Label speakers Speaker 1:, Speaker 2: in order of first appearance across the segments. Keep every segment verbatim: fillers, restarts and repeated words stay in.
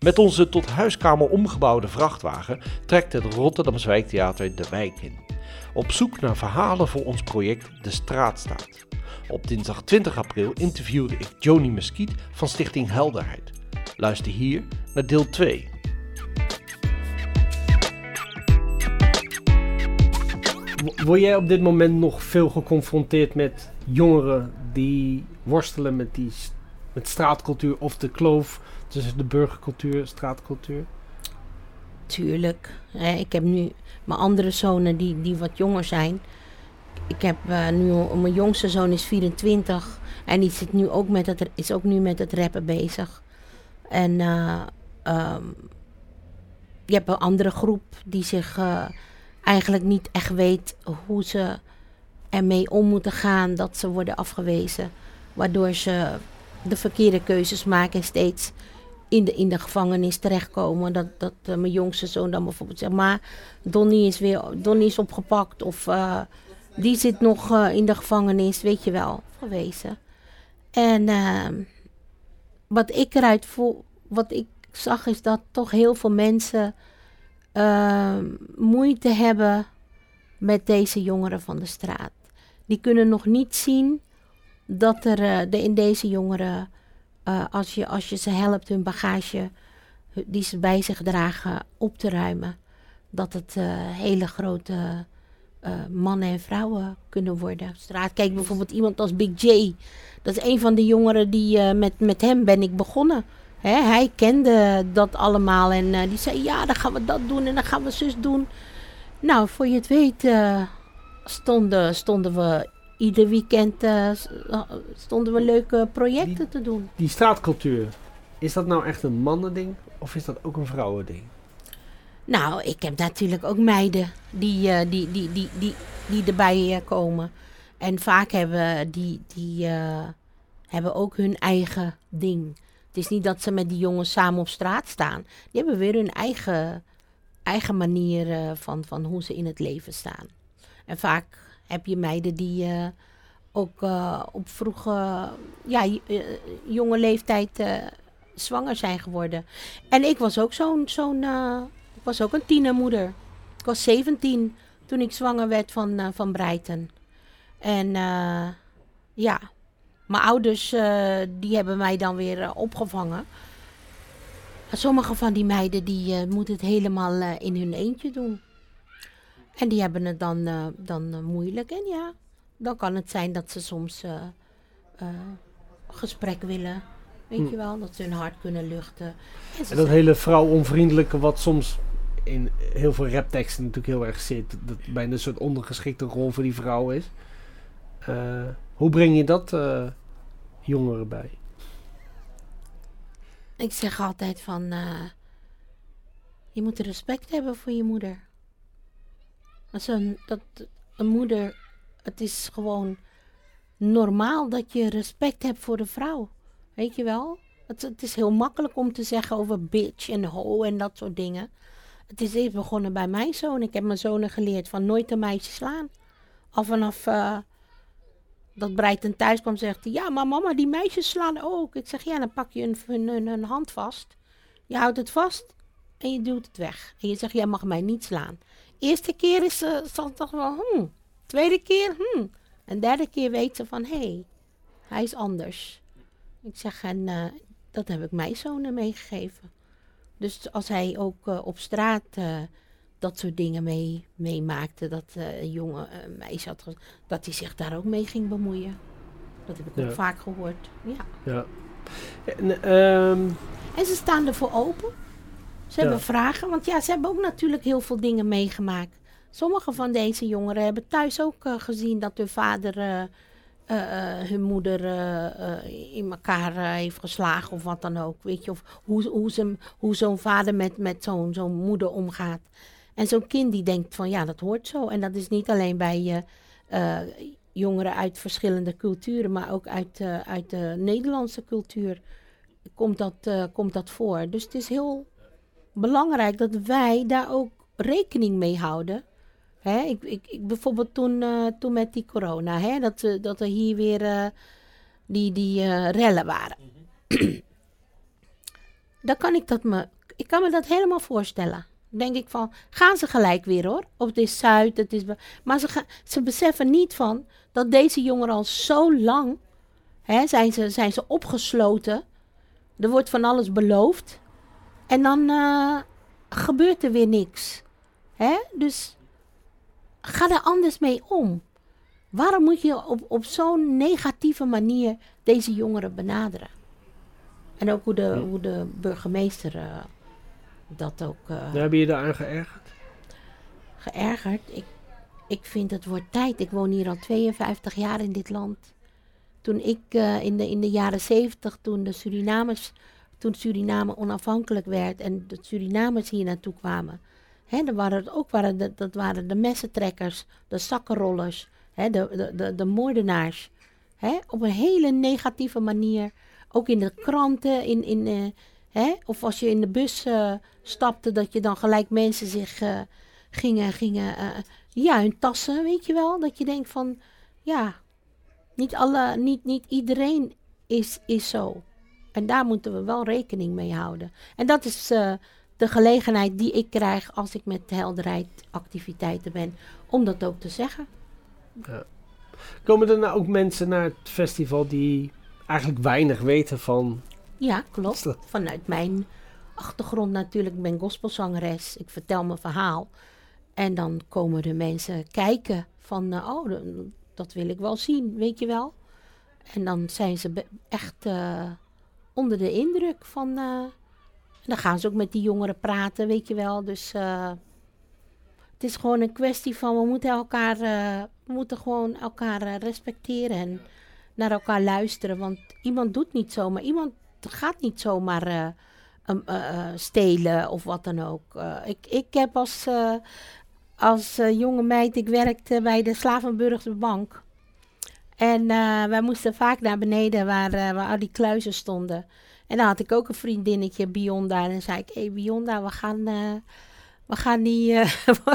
Speaker 1: Met onze tot huiskamer omgebouwde vrachtwagen trekt het Rotterdamse wijktheater de wijk in. Op zoek naar verhalen voor ons project De Straat Staat. Op dinsdag twintig april interviewde ik Joni Muskiet van Stichting Helderheid. Luister hier naar deel twee.
Speaker 2: Word jij op dit moment nog veel geconfronteerd met jongeren die worstelen met die met straatcultuur of de kloof tussen de burgercultuur en straatcultuur?
Speaker 3: Tuurlijk. Eh, ik heb nu mijn andere zonen die, die wat jonger zijn. Ik heb uh, nu, mijn jongste zoon is vierentwintig en die zit nu ook met het, is ook nu met het rappen bezig. En uh, um, je hebt een andere groep die zich uh, eigenlijk niet echt weet hoe ze ermee om moeten gaan dat ze worden afgewezen. Waardoor ze de verkeerde keuzes maken en steeds in de, in de gevangenis terechtkomen. Dat, dat uh, mijn jongste zoon dan bijvoorbeeld zegt, maar Donnie is weer Donnie is opgepakt of uh, die zit nog uh, in de gevangenis, weet je wel, gewezen. En uh, wat ik eruit voel, wat ik zag is dat toch heel veel mensen uh, moeite hebben met deze jongeren van de straat. Die kunnen nog niet zien dat er uh, de, in deze jongeren, uh, als, je, als je ze helpt hun bagage die ze bij zich dragen op te ruimen, dat het uh, hele grote uh, mannen en vrouwen kunnen worden. Straat, kijk bijvoorbeeld iemand als Big J. Dat is een van de jongeren die uh, met, met hem ben ik begonnen. Hè, hij kende dat allemaal en uh, die zei ja, dan gaan we dat doen en dan gaan we zus doen. Nou, voor je het weet uh, stonden, stonden we ieder weekend uh, stonden we leuke projecten
Speaker 2: die,
Speaker 3: te doen.
Speaker 2: Die straatcultuur, is dat nou echt een mannending of is dat ook een vrouwending?
Speaker 3: Nou, ik heb natuurlijk ook meiden die, uh, die, die, die, die, die erbij uh, komen. En vaak hebben die, die uh, hebben ook hun eigen ding. Het is niet dat ze met die jongens samen op straat staan. Die hebben weer hun eigen, eigen manier uh, van, van hoe ze in het leven staan. En vaak heb je meiden die uh, ook uh, op vroege, ja, uh, jonge leeftijd uh, zwanger zijn geworden. En ik was ook zo'n, zo'n uh, ik was ook een tienermoeder. Ik was zeventien toen ik zwanger werd van, uh, van Breiten. En uh, ja, mijn ouders uh, die hebben mij dan weer uh, opgevangen. Sommige van die meiden die uh, moeten het helemaal uh, in hun eentje doen. En die hebben het dan, uh, dan uh, moeilijk. En ja, dan kan het zijn dat ze soms uh, uh, gesprek willen. Weet hm. je wel, dat ze hun hart kunnen luchten. En,
Speaker 2: en dat
Speaker 3: zijn...
Speaker 2: hele vrouwonvriendelijke wat soms in heel veel rapteksten natuurlijk heel erg zit. Dat bijna een soort ondergeschikte rol voor die vrouw is. Uh, hoe breng je dat uh, jongeren bij?
Speaker 3: Ik zeg altijd van, uh, je moet respect hebben voor je moeder. Als een, dat, een moeder, het is gewoon normaal dat je respect hebt voor de vrouw. Weet je wel? Het, het is heel makkelijk om te zeggen over bitch en ho en dat soort dingen. Het is eerst begonnen bij mijn zoon. Ik heb mijn zonen geleerd van nooit een meisje slaan. Al vanaf uh, dat Breiten thuis kwam, zegt hij, ja, maar mama, die meisjes slaan ook. Ik zeg, ja, dan pak je een, een, een, een hand vast. Je houdt het vast en je duwt het weg. En je zegt, jij mag mij niet slaan. Eerste keer is ze uh, toch wel, hmm. Tweede keer, hmm. En derde keer weet ze van, hé, hey, hij is anders. Ik zeg, en uh, dat heb ik mijn zonen meegegeven. Dus als hij ook uh, op straat uh, dat soort dingen mee, meemaakte, dat uh, een jonge uh, meisje had, ge- dat hij zich daar ook mee ging bemoeien. Dat heb ik
Speaker 2: ja.
Speaker 3: ook vaak gehoord. Ja.
Speaker 2: Ja. En, um...
Speaker 3: en ze staan ervoor open. Ze ja. hebben vragen, want ja, ze hebben ook natuurlijk heel veel dingen meegemaakt. Sommige van deze jongeren hebben thuis ook uh, gezien dat hun vader uh, uh, uh, hun moeder uh, uh, in elkaar uh, heeft geslagen of wat dan ook. Weet je, of hoe, hoe, ze, hoe zo'n vader met, met zo'n, zo'n moeder omgaat. En zo'n kind die denkt van ja, dat hoort zo. En dat is niet alleen bij uh, uh, jongeren uit verschillende culturen, maar ook uit, uh, uit de Nederlandse cultuur komt dat, uh, komt dat voor. Dus het is heel belangrijk dat wij daar ook rekening mee houden. Hè, ik, ik, ik, bijvoorbeeld toen, uh, toen met die corona, hè, dat, uh, dat er hier weer uh, die, die uh, rellen waren. Mm-hmm. dan kan ik dat me... Ik kan me dat helemaal voorstellen. Dan denk ik van, gaan ze gelijk weer hoor. Of het is Zuid, het is... Be- maar ze, ga, ze beseffen niet van dat deze jongeren al zo lang... Hè, zijn, ze, zijn ze opgesloten. Er wordt van alles beloofd. En dan uh, gebeurt er weer niks. Hè? Dus ga er anders mee om. Waarom moet je op, op zo'n negatieve manier deze jongeren benaderen? En ook hoe de, hoe de burgemeester uh, dat ook... Uh,
Speaker 2: Heb je je daaraan geërgerd?
Speaker 3: Geërgerd? Ik, ik vind het wordt tijd. Ik woon hier al tweeënvijftig jaar in dit land. Toen ik uh, in, de, in de jaren zeventig, toen de Surinamers... Toen Suriname onafhankelijk werd en de Surinamers hier naartoe kwamen. Hè, dan waren het ook waren de, dat waren de messentrekkers, de zakkenrollers, hè, de, de, de, de moordenaars. Hè, op een hele negatieve manier. Ook in de kranten, in, in, uh, hè, of als je in de bus uh, stapte, dat je dan gelijk mensen zich uh, gingen, gingen uh, ja, hun tassen, weet je wel. Dat je denkt van, ja, niet, alle, niet, niet iedereen is, is zo. En daar moeten we wel rekening mee houden. En dat is uh, de gelegenheid die ik krijg als ik met helderheid activiteiten ben. Om dat ook te zeggen.
Speaker 2: Ja. Komen er nou ook mensen naar het festival die eigenlijk weinig weten van...
Speaker 3: Ja, klopt. Vanuit mijn achtergrond natuurlijk. Ik ben gospelzangeres. Ik vertel mijn verhaal. En dan komen de mensen kijken van... Uh, oh, dat wil ik wel zien, weet je wel. En dan zijn ze be- echt... Uh, onder de indruk van... Uh, dan gaan ze ook met die jongeren praten, weet je wel. Dus uh, het is gewoon een kwestie van... We moeten elkaar, uh, we moeten gewoon elkaar uh, respecteren en naar elkaar luisteren. Want iemand doet niet zomaar. Iemand gaat niet zomaar uh, um, uh, uh, stelen of wat dan ook. Uh, ik, ik heb als, uh, als uh, jonge meid... Ik werkte bij de Slavenburgse Bank... En uh, wij moesten vaak naar beneden waar, uh, waar al die kluizen stonden. En dan had ik ook een vriendinnetje, Bionda. En dan zei ik, hé hey, Bionda, we gaan, uh, we gaan die, uh,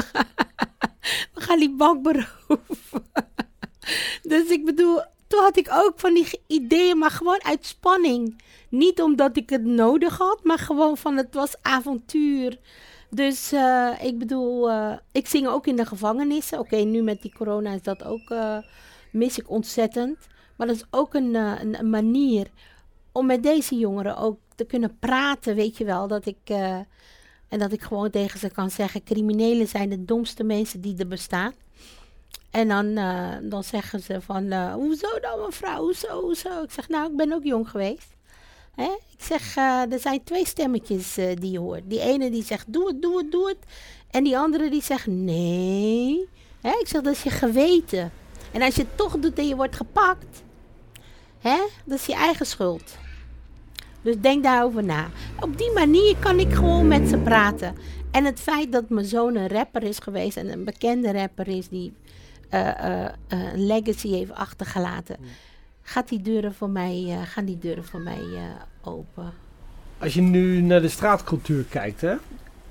Speaker 3: we gaan die bank beroven. Dus ik bedoel, toen had ik ook van die ideeën, maar gewoon uit spanning. Niet omdat ik het nodig had, maar gewoon van het was avontuur. Dus uh, ik bedoel, uh, ik zing ook in de gevangenissen. Oké, okay, nu met die corona is dat ook... Uh, mis ik ontzettend. Maar dat is ook een, uh, een, een manier om met deze jongeren ook te kunnen praten, weet je wel. Dat ik, uh, en dat ik gewoon tegen ze kan zeggen, criminelen zijn de domste mensen die er bestaan. En dan, uh, dan zeggen ze van, uh, hoezo dan mevrouw, hoezo, hoezo? Ik zeg, nou, ik ben ook jong geweest. Hè? Ik zeg, uh, er zijn twee stemmetjes uh, die je hoort. Die ene die zegt, doe het, doe het, doe het. En die andere die zegt, nee. Hè? Ik zeg, dat is je geweten. En als je het toch doet en je wordt gepakt, hè, dat is je eigen schuld. Dus denk daarover na. Op die manier kan ik gewoon met ze praten. En het feit dat mijn zoon een rapper is geweest en een bekende rapper is die uh, uh, uh, een legacy heeft achtergelaten, mm. gaat die deuren voor mij, uh, gaan die deuren voor mij uh, open.
Speaker 2: Als je nu naar de straatcultuur kijkt, hè?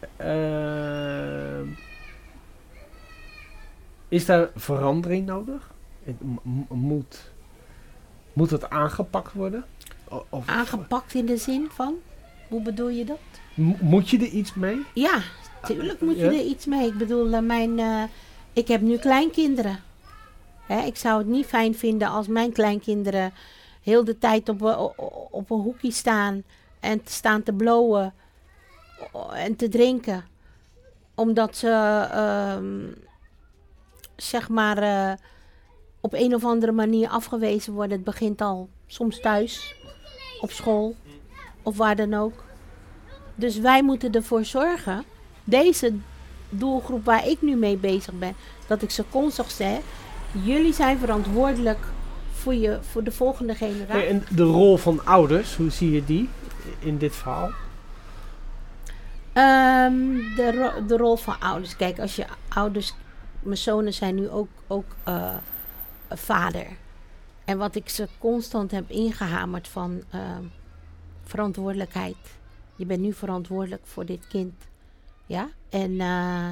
Speaker 2: Uh, is daar verandering nodig? M- moet, moet het aangepakt worden? Of,
Speaker 3: aangepakt in de zin van? Hoe bedoel je dat?
Speaker 2: M- moet je er iets mee?
Speaker 3: Ja, tuurlijk moet je
Speaker 2: ja?
Speaker 3: er iets mee. Ik bedoel, uh, mijn, uh, ik heb nu kleinkinderen. Hè, ik zou het niet fijn vinden als mijn kleinkinderen heel de tijd op, op, op een hoekje staan en te staan te blowen en te drinken. Omdat ze, uh, zeg maar, uh, op een of andere manier afgewezen worden. Het begint al soms thuis, op school of waar dan ook. Dus wij moeten ervoor zorgen, deze doelgroep waar ik nu mee bezig ben, dat ik ze constant zeg, jullie zijn verantwoordelijk voor, je, voor de volgende generatie.
Speaker 2: Hey, en de rol van ouders, hoe zie je die in dit verhaal?
Speaker 3: Um, de, ro- de rol van ouders. Kijk, als je ouders... Mijn zonen zijn nu ook, ook uh, vader. En wat ik ze constant heb ingehamerd van uh, verantwoordelijkheid. Je bent nu verantwoordelijk voor dit kind. Ja? En uh,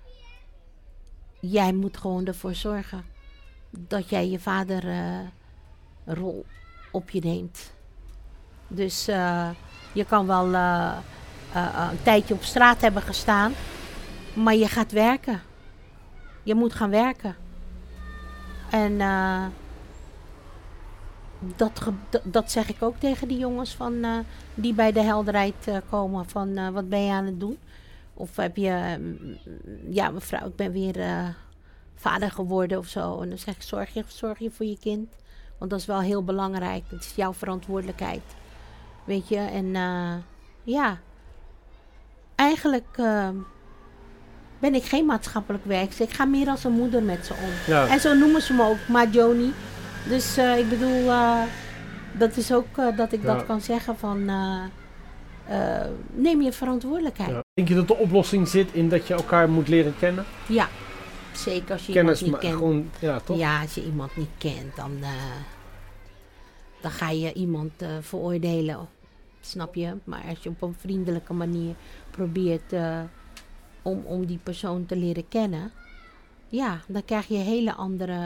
Speaker 3: jij moet gewoon ervoor zorgen dat jij je vader uh, rol op je neemt. Dus uh, Je kan wel uh, uh, een tijdje op straat hebben gestaan. Maar je gaat werken. Je moet gaan werken. En uh, dat, ge- d- dat zeg ik ook tegen die jongens van, uh, die bij de helderheid uh, komen. Van uh, wat ben je aan het doen? Of heb je, uh, ja mevrouw, ik ben weer uh, vader geworden of zo. En dan zeg ik, zorg je, zorg je voor je kind. Want dat is wel heel belangrijk. Het is jouw verantwoordelijkheid. Weet je, en uh, ja. Eigenlijk uh, ben ik geen maatschappelijk werkster. Ik ga meer als een moeder met ze om. Ja. En zo noemen ze me ook, Ma Joni. Dus uh, ik bedoel, uh, dat is ook uh, dat ik ja. dat kan zeggen van... Uh, uh, neem je verantwoordelijkheid. Ja.
Speaker 2: Denk je dat de oplossing zit in dat je elkaar moet leren kennen?
Speaker 3: Ja, zeker als je
Speaker 2: Kennis,
Speaker 3: iemand niet kent.
Speaker 2: Gewoon, ja, toch?
Speaker 3: Ja, als je iemand niet kent, dan, uh, dan ga je iemand uh, veroordelen. Snap je? Maar als je op een vriendelijke manier probeert uh, om, om die persoon te leren kennen... Ja, dan krijg je hele andere...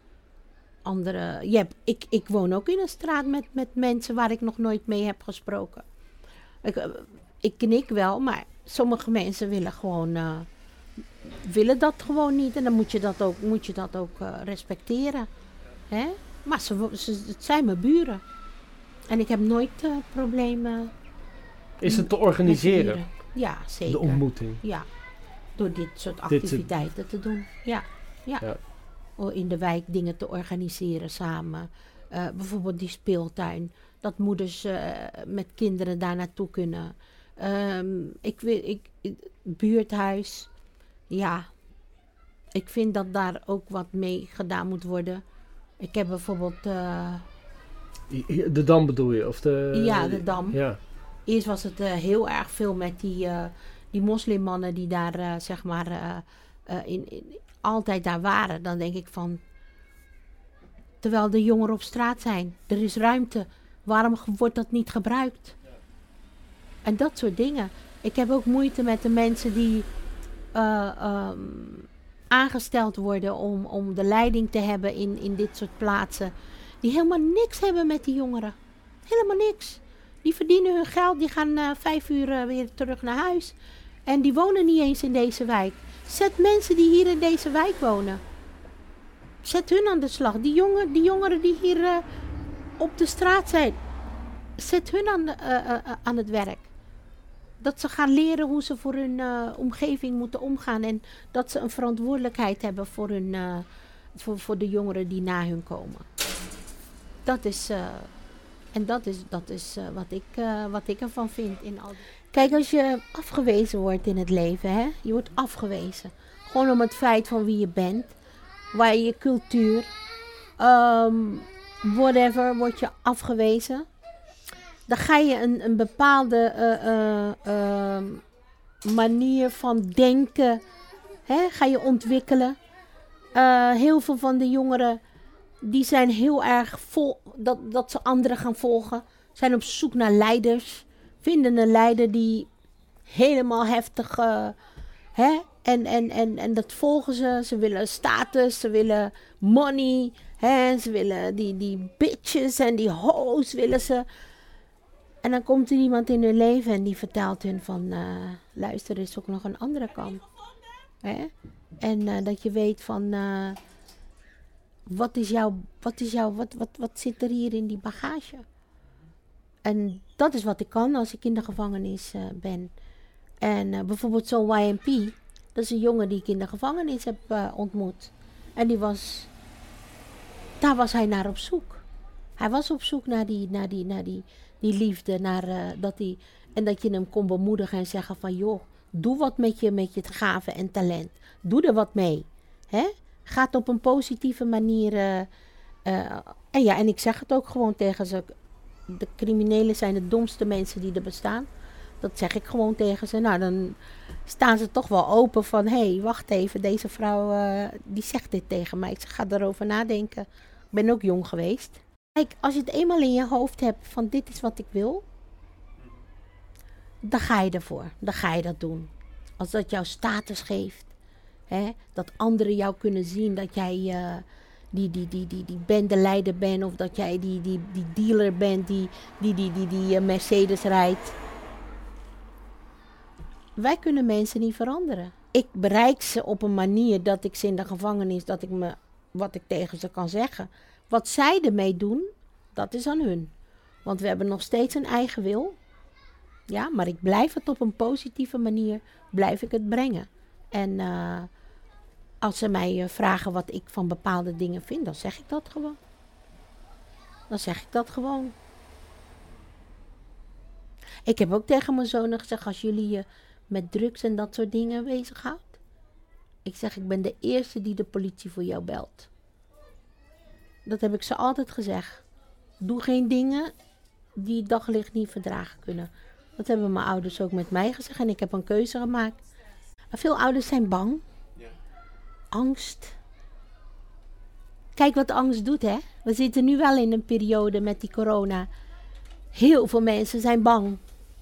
Speaker 3: andere je hebt, ik, ik woon ook in een straat met, met mensen waar ik nog nooit mee heb gesproken. Ik, ik knik wel, maar sommige mensen willen gewoon... Uh, willen dat gewoon niet. En dan moet je dat ook, moet je dat ook uh, respecteren. Hè? Maar ze, ze, het zijn mijn buren. En ik heb nooit uh, problemen.
Speaker 2: Is het te organiseren?
Speaker 3: Ja, zeker.
Speaker 2: De ontmoeting?
Speaker 3: Ja. Door dit soort activiteiten dit te doen. Ja. Ja. ja. In de wijk dingen te organiseren samen. Uh, bijvoorbeeld die speeltuin. Dat moeders uh, met kinderen daar naartoe kunnen. Um, ik weet, ik, ik, buurthuis. Ja. Ik vind dat daar ook wat mee gedaan moet worden. Ik heb bijvoorbeeld... Uh,
Speaker 2: de Dam bedoel je? Of de,
Speaker 3: ja, de Dam.
Speaker 2: Ja.
Speaker 3: Eerst was het uh, heel erg veel met die, uh, die moslimmannen die daar uh, zeg maar uh, uh, in, in, altijd daar waren. Dan denk ik van... Terwijl de jongeren op straat zijn. Er is ruimte. Waarom wordt dat niet gebruikt? En dat soort dingen. Ik heb ook moeite met de mensen die uh, um, aangesteld worden om, om de leiding te hebben in, in dit soort plaatsen. Die helemaal niks hebben met die jongeren. Helemaal niks. Die verdienen hun geld, die gaan uh, vijf uur uh, weer terug naar huis. En die wonen niet eens in deze wijk. Zet mensen die hier in deze wijk wonen. Zet hun aan de slag. Die, jongen, die jongeren die hier uh, op de straat zijn. Zet hun aan, de, uh, uh, uh, aan het werk. Dat ze gaan leren hoe ze voor hun uh, omgeving moeten omgaan. En dat ze een verantwoordelijkheid hebben voor, hun, uh, voor, voor de jongeren die na hun komen. Dat is... Uh, En dat is, dat is uh, wat, ik, uh, wat ik ervan vind. In al... Kijk, als je afgewezen wordt in het leven, hè? Je wordt afgewezen. Gewoon om het feit van wie je bent. Waar je cultuur, um, whatever, word je afgewezen. Dan ga je een, een bepaalde uh, uh, uh, manier van denken, hè? Ga je ontwikkelen. Uh, heel veel van de jongeren... Die zijn heel erg vol, dat, dat ze anderen gaan volgen. Zijn op zoek naar leiders. Vinden een leider die helemaal heftig... Uh, hè? En, en, en, en dat volgen ze. Ze willen status, ze willen money. Hè? Ze willen die, die bitches en die hoes willen ze. En dan komt er iemand in hun leven en die vertelt hun van... Uh, luister, er is ook nog een andere kant. Hè? En uh, dat je weet van... Uh, Wat is jouw, wat is jouw, wat, wat, wat zit er hier in die bagage? En dat is wat ik kan als ik in de gevangenis uh, ben. En uh, bijvoorbeeld zo'n Y M P, dat is een jongen die ik in de gevangenis heb uh, ontmoet. En die was, daar was hij naar op zoek. Hij was op zoek naar die, naar die, naar die, die liefde, naar uh, dat die, en dat je hem kon bemoedigen en zeggen van, joh, doe wat met je, met je gaven en talent. Doe er wat mee, hè? Gaat op een positieve manier. Uh, uh, en ja, en ik zeg het ook gewoon tegen ze. De criminelen zijn de domste mensen die er bestaan. Dat zeg ik gewoon tegen ze. Nou, dan staan ze toch wel open van... Hé, hey, wacht even, deze vrouw uh, die zegt dit tegen mij. Ik zeg, ga erover nadenken. Ik ben ook jong geweest. Kijk, als je het eenmaal in je hoofd hebt van dit is wat ik wil... Dan ga je ervoor. Dan ga je dat doen. Als dat jouw status geeft... He, dat anderen jou kunnen zien dat jij uh, die, die, die, die, die bendeleider bent of dat jij die, die, die dealer bent die die, die, die, die, die Mercedes rijdt. Wij kunnen mensen niet veranderen. Ik bereik ze op een manier dat ik ze in de gevangenis, dat ik me, wat ik tegen ze kan zeggen. Wat zij ermee doen, dat is aan hun. Want we hebben nog steeds een eigen wil. Ja, maar ik blijf het op een positieve manier, blijf ik het brengen. En uh, als ze mij uh, vragen wat ik van bepaalde dingen vind, dan zeg ik dat gewoon. Dan zeg ik dat gewoon. Ik heb ook tegen mijn zonen gezegd, als jullie je met drugs en dat soort dingen bezighoudt. Ik zeg, ik ben de eerste die de politie voor jou belt. Dat heb ik ze altijd gezegd. Doe geen dingen die het daglicht niet verdragen kunnen. Dat hebben mijn ouders ook met mij gezegd en ik heb een keuze gemaakt. Veel ouders zijn bang. Ja. Angst. Kijk wat angst doet, hè. We zitten nu wel in een periode met die corona. Heel veel mensen zijn bang.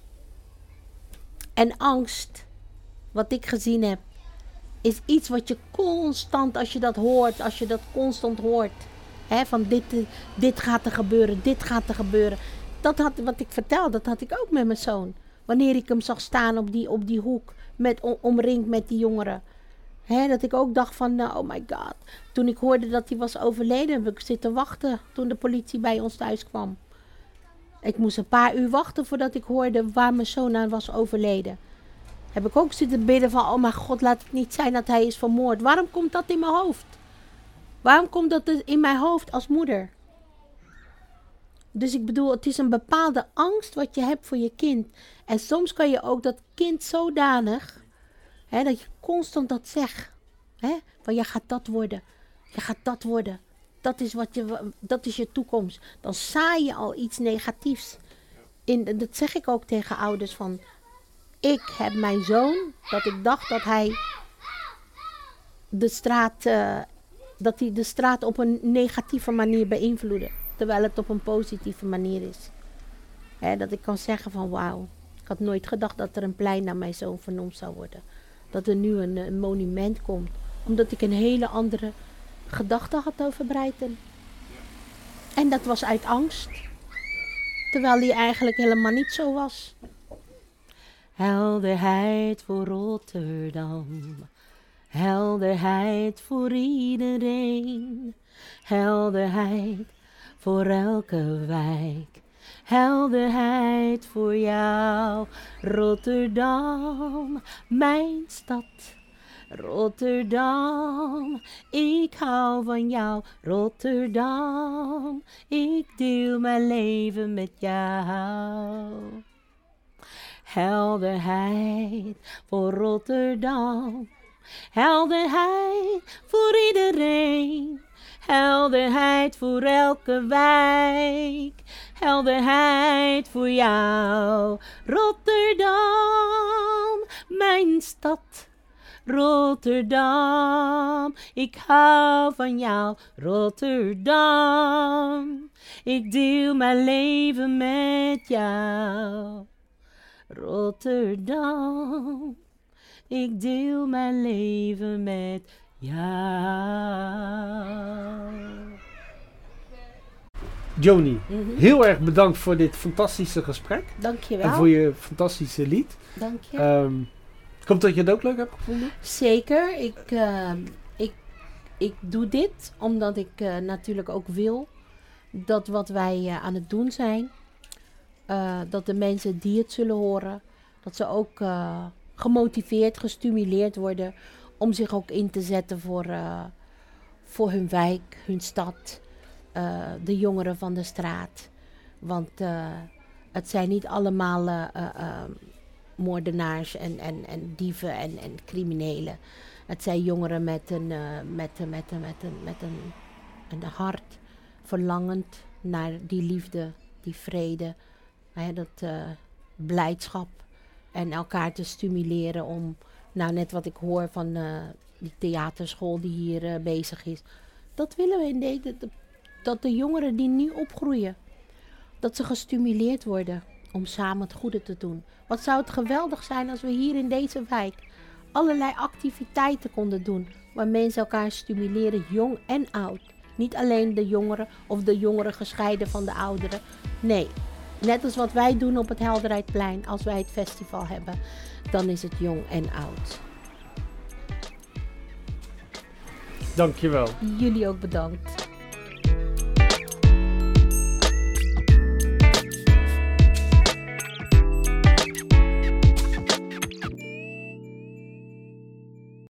Speaker 3: En angst, wat ik gezien heb, is iets wat je constant, als je dat hoort, als je dat constant hoort. Hè, van dit, dit gaat er gebeuren, dit gaat er gebeuren. Dat had, wat ik vertel, dat had ik ook met mijn zoon. Wanneer ik hem zag staan op die, op die hoek, met, om, omringd met die jongeren. Hè, dat ik ook dacht van, uh, oh my god. Toen ik hoorde dat hij was overleden, heb ik zitten wachten toen de politie bij ons thuis kwam. Ik moest een paar uur wachten voordat ik hoorde waar mijn zoon aan was overleden. Heb ik ook zitten bidden van, oh mijn god, laat het niet zijn dat hij is vermoord. Waarom komt dat in mijn hoofd? Waarom komt dat in mijn hoofd als moeder? Dus ik bedoel, het is een bepaalde angst wat je hebt voor je kind. En soms kan je ook dat kind zodanig, hè, dat je constant dat zegt. Hè, van, je gaat dat worden. Je gaat dat worden. Dat is, wat je, dat is je toekomst. Dan zaai je al iets negatiefs. In, dat zeg ik ook tegen ouders van, ik heb mijn zoon, dat ik dacht dat hij de straat, uh, dat hij de straat op een negatieve manier beïnvloedde. Terwijl het op een positieve manier is. Hè, dat ik kan zeggen van wauw. Ik had nooit gedacht dat er een plein naar mijn zoon vernoemd zou worden. Dat er nu een, een monument komt. Omdat ik een hele andere gedachte had over Breiten. En dat was uit angst. Terwijl die eigenlijk helemaal niet zo was. Helderheid voor Rotterdam. Helderheid voor iedereen. Helderheid voor elke wijk. Helderheid voor jou, Rotterdam, mijn stad. Rotterdam, ik hou van jou, Rotterdam. Ik deel mijn leven met jou. Helderheid voor Rotterdam. Helderheid voor iedereen. Helderheid voor elke wijk. Helderheid voor jou, Rotterdam, mijn stad. Rotterdam, ik hou van jou, Rotterdam. Ik deel mijn leven met jou, Rotterdam. Ik deel mijn leven met jou.
Speaker 2: Joni,
Speaker 3: Mm-hmm.
Speaker 2: heel erg bedankt voor dit fantastische gesprek.
Speaker 3: Dankjewel.
Speaker 2: En voor je fantastische lied.
Speaker 3: Dank je.
Speaker 2: Um, ik hoop dat je het ook leuk hebt gevonden.
Speaker 3: Zeker. Ik, uh, ik, ik doe dit omdat ik uh, natuurlijk ook wil dat wat wij uh, aan het doen zijn, uh, dat de mensen die het zullen horen, dat ze ook uh, gemotiveerd, gestimuleerd worden om zich ook in te zetten voor, uh, voor hun wijk, hun stad. Uh, de jongeren van de straat. Want uh, het zijn niet allemaal uh, uh, uh, moordenaars en, en, en dieven en, en criminelen. Het zijn jongeren met een, uh, met, uh, met, uh, met, een, met een, een hart verlangend naar die liefde, die vrede, hè, dat uh, blijdschap. En elkaar te stimuleren om, nou net wat ik hoor van uh, die theaterschool die hier uh, bezig is. Dat willen we in deze... Dat de jongeren die nu opgroeien, dat ze gestimuleerd worden om samen het goede te doen. Wat zou het geweldig zijn als we hier in deze wijk allerlei activiteiten konden doen. Waar mensen elkaar stimuleren, jong en oud. Niet alleen de jongeren of de jongeren gescheiden van de ouderen. Nee, net als wat wij doen op het Helderijplein als wij het festival hebben. Dan is het jong en oud.
Speaker 2: Dankjewel.
Speaker 3: Jullie ook bedankt.